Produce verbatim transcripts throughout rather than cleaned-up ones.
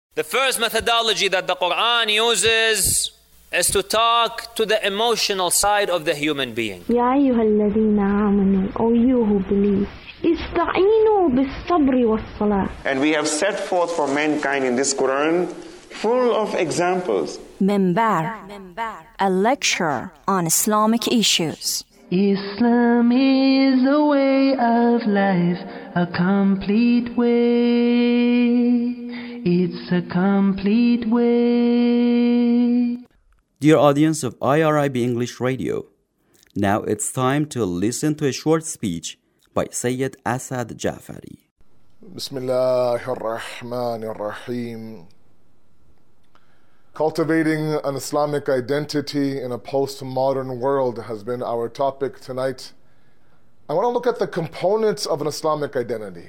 The first methodology that the Quran uses is to talk to the emotional side of the human being. Ya ayyuhalladhina amanu, O you who believe, ista'inu bis-sabri was-salah. And we have set forth for mankind in this Quran full of examples. Minbar, a lecture on Islamic issues. Islam is a way of life, a complete way. It's a complete way. Dear audience of I R I B English Radio, now it's time to listen to a short speech by Sayyid Asad Jafari. Bismillahir Rahmanir Rahim. Cultivating an Islamic identity in a postmodern world has been our topic tonight. I want to look at the components of an Islamic identity.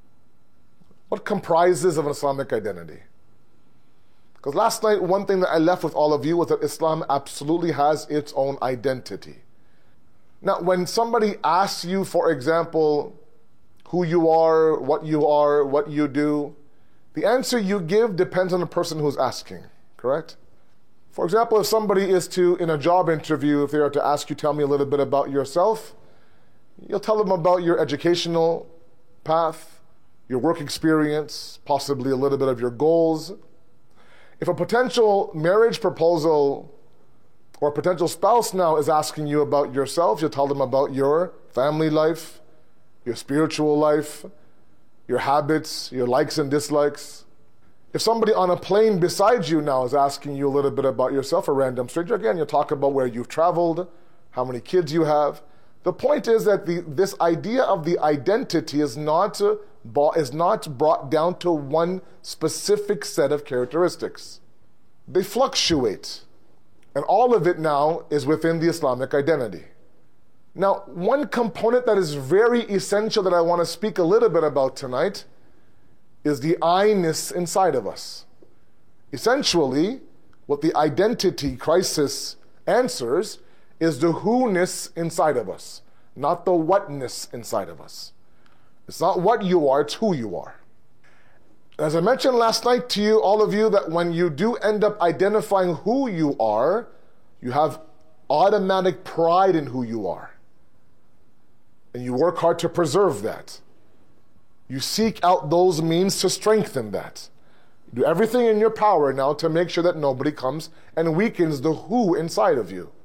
What comprises of an Islamic identity? Because last night, one thing that I left with all of you was that Islam absolutely has its own identity. Now, when somebody asks you, for example, who you are, what you are, what you do, the answer you give depends on the person who's asking, correct? For example, if somebody is to, in a job interview, if they are to ask you, tell me a little bit about yourself, you'll tell them about your educational path, your work experience, possibly a little bit of your goals. If a potential marriage proposal or a potential spouse now is asking you about yourself, you'll tell them about your family life, your spiritual life, your habits, your likes and dislikes. If somebody on a plane beside you now is asking you a little bit about yourself, a random stranger, again, you'll talk about where you've traveled, how many kids you have. The point is that the, this idea of the identity is not, uh, is not brought down to one specific set of characteristics. They fluctuate. And all of it now is within the Islamic identity. Now, one component that is very essential that I want to speak a little bit about tonight is the I-ness inside of us. Essentially, what the identity crisis answers is the who-ness inside of us, not the what-ness inside of us. It's not what you are, it's who you are. As I mentioned last night to you, all of you, that when you do end up identifying who you are, you have automatic pride in who you are. And you work hard to preserve that. You seek out those means to strengthen that. You do everything in your power now to make sure that nobody comes and weakens the who inside of you.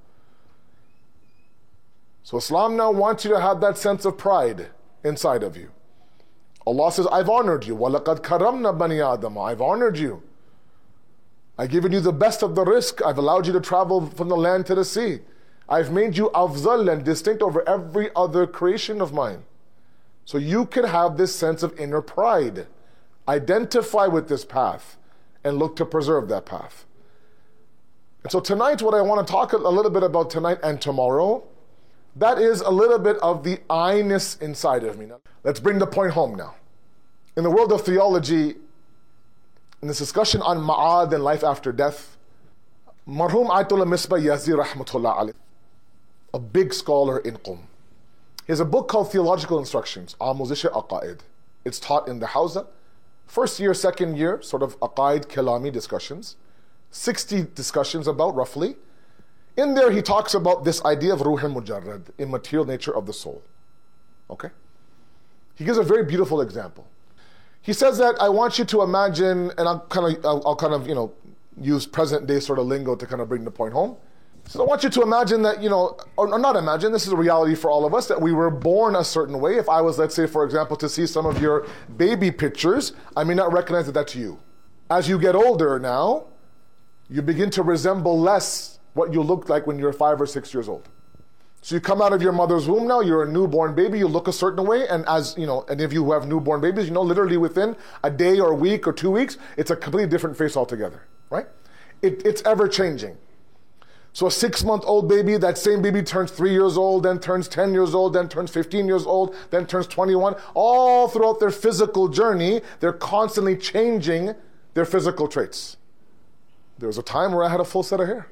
So Islam now wants you to have that sense of pride inside of you. Allah says, I've honored you. وَلَقَدْ كَرَمْنَا بَنِي آدَمَ. I've honored you. I've given you the best of the rizq. I've allowed you to travel from the land to the sea. I've made you afzal and distinct over every other creation of mine. So you can have this sense of inner pride. Identify with this path and look to preserve that path. And so tonight, what I want to talk a little bit about tonight and tomorrow, that is a little bit of the I-ness inside of me. Now, let's bring the point home now. In the world of theology, in this discussion on ma'ad and life after death, Marhum Ayatollah Misbah Yazdi Rahmatullah Alayh, a big scholar in Qum, he has a book called Theological Instructions, Amuzish Aqaid. It's taught in the Hawza, first year, second year, sort of Aqaid Kalami discussions, sixty discussions about roughly. In there, he talks about this idea of ruh al-mujarrad, immaterial nature of the soul. Okay? He gives a very beautiful example. He says that I want you to imagine, and I'll kind of, I'll, I'll kind of, you know, use present day sort of lingo to kind of bring the point home. So I want you to imagine that, you know, or not imagine, this is a reality for all of us, that we were born a certain way. If I was, let's say, for example, to see some of your baby pictures, I may not recognize that that's you. As you get older now, you begin to resemble less what you looked like when you were five or six years old. So you come out of your mother's womb now, you're a newborn baby, you look a certain way, and as, you know, any of you who have newborn babies, you know, literally within a day or a week or two weeks, it's a completely different face altogether, right? It, it's ever changing. So a six-month-old baby, that same baby turns three years old, then turns ten years old, then turns fifteen years old, then turns twenty-one. All throughout their physical journey, they're constantly changing their physical traits. There was a time where I had a full set of hair.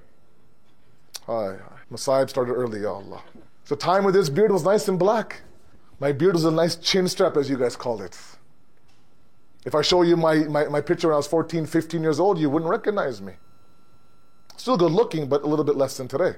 Hi, Masaib started early, ya Allah. So time with this beard was nice and black. My beard was a nice chin strap, as you guys called it. If I show you my, my, my picture when I was fourteen, fifteen years old, you wouldn't recognize me. Still good looking, but a little bit less than today.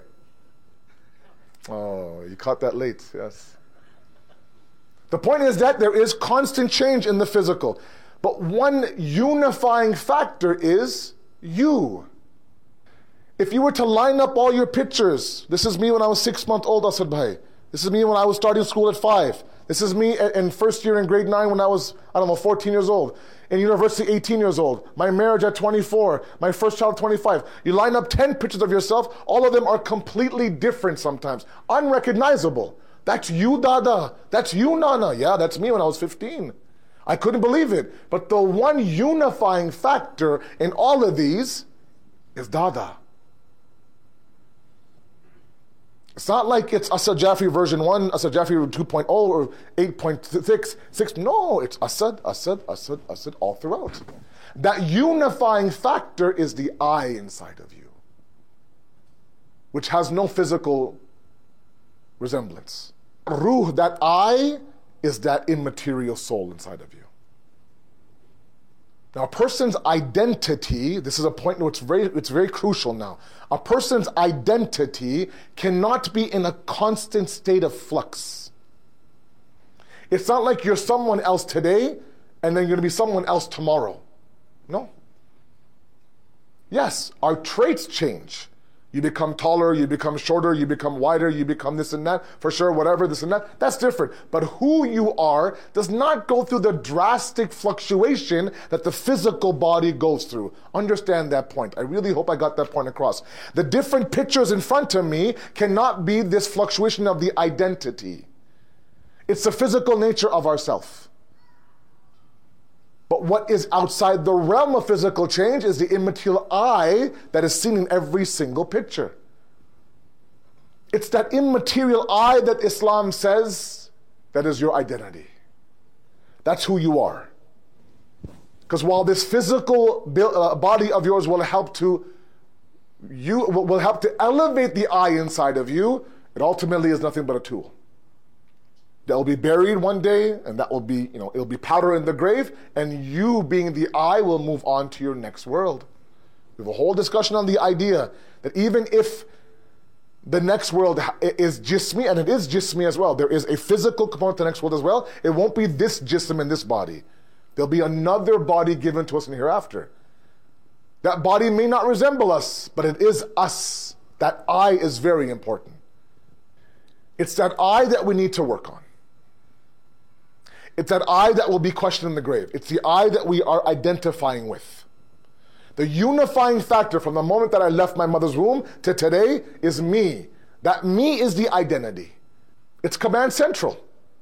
Oh, you caught that late, yes. The point is that there is constant change in the physical. But one unifying factor is you. If you were to line up all your pictures, this is me when I was six months old, Asad Bhai. This is me when I was starting school at five. This is me in first year in grade nine when I was, I don't know, fourteen years old. In university, eighteen years old. My marriage at twenty-four. My first child, twenty-five. You line up ten pictures of yourself, all of them are completely different sometimes. Unrecognizable. That's you, Dada. That's you, Nana. Yeah, that's me when I was fifteen. I couldn't believe it. But the one unifying factor in all of these is Dada. It's not like it's Asad Jafri version one, Asad Jafri two point oh, or eight point six. No, it's Asad, Asad, Asad, Asad all throughout. That unifying factor is the I inside of you, which has no physical resemblance. Ruh, that I, is that immaterial soul inside of you. Now, a person's identity, this is a point where it's very, it's very crucial now. A person's identity cannot be in a constant state of flux. It's not like you're someone else today and then you're going to be someone else tomorrow. No. Yes, our traits change. You become taller, you become shorter, you become wider, you become this and that, for sure, whatever, this and that, that's different. But who you are does not go through the drastic fluctuation that the physical body goes through. Understand that point. I really hope I got that point across. The different pictures in front of me cannot be this fluctuation of the identity. It's the physical nature of ourself. But what is outside the realm of physical change is the immaterial I that is seen in every single picture. It's that immaterial I that Islam says that is your identity. That's who you are. Because while this physical uh, body of yours will help to you will help to elevate the I inside of you, it ultimately is nothing but a tool. That will be buried one day, and that will be, you know, it'll be powder in the grave, and you, being the I, will move on to your next world. We have a whole discussion on the idea that even if the next world is jismi, and it is jismi as well, there is a physical component to the next world as well, it won't be this jism in this body. There'll be another body given to us in the hereafter. That body may not resemble us, but it is us. That I is very important. It's that I that we need to work on. It's that I that will be questioned in the grave. It's the I that we are identifying with. The unifying factor from the moment that I left my mother's womb to today is me. That me is the identity. It's command central.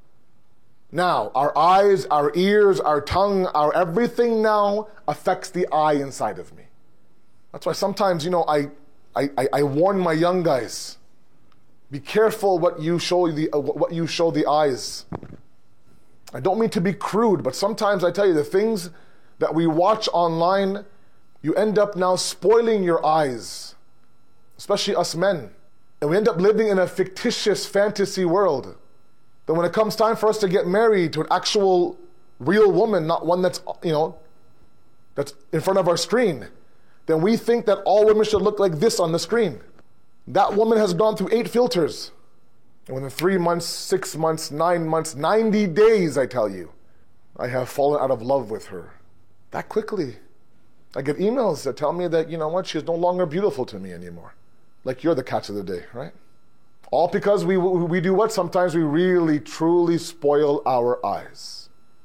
Now, our eyes, our ears, our tongue, our everything now affects the I inside of me. That's why sometimes, you know, I, I, I, I warn my young guys, be careful what you show the, uh, what you show the eyes. I don't mean to be crude, but sometimes I tell you the things that we watch online, you end up now spoiling your eyes, especially us men. And we end up living in a fictitious fantasy world. Then when it comes time for us to get married to an actual real woman, not one that's, you know, that's in front of our screen, then we think that all women should look like this on the screen. That woman has gone through eight filters. And within three months, six months, nine months, ninety days, I tell you, I have fallen out of love with her. That quickly. I get emails that tell me that, you know what, she's no longer beautiful to me anymore. Like you're the catch of the day, right? All because we we do what? Sometimes we really, truly spoil our eyes.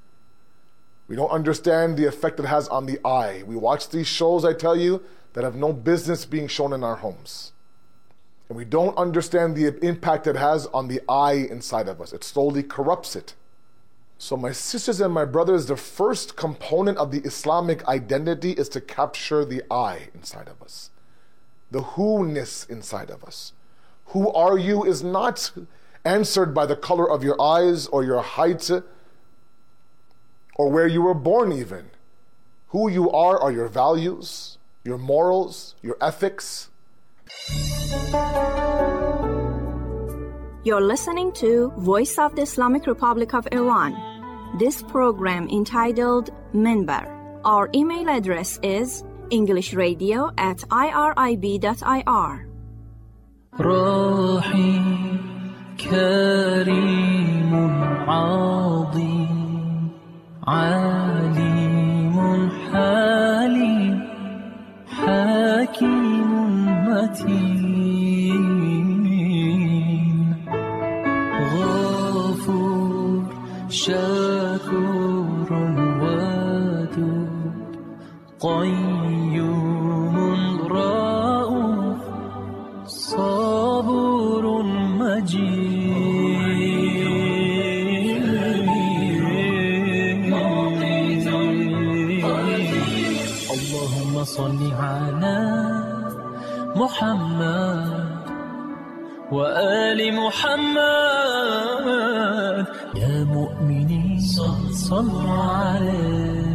We don't understand the effect it has on the eye. We watch these shows, I tell you, that have no business being shown in our homes. And we don't understand the impact it has on the I inside of us. It slowly corrupts it. So my sisters and my brothers, the first component of the Islamic identity is to capture the I inside of us. The who-ness inside of us. Who are you is not answered by the color of your eyes or your height or where you were born even. Who you are are your values, your morals, your ethics. You're listening to Voice of the Islamic Republic of Iran. this program entitled Minbar. Our email address is englishradio at irib dot i r. رحيم كريم عظيم عليم حليم حكيم متين غفور شكور ودود قيوم رؤوف صبور مجيد اللهم صل على محمد وآل محمد يا مؤمنين صلوا عليه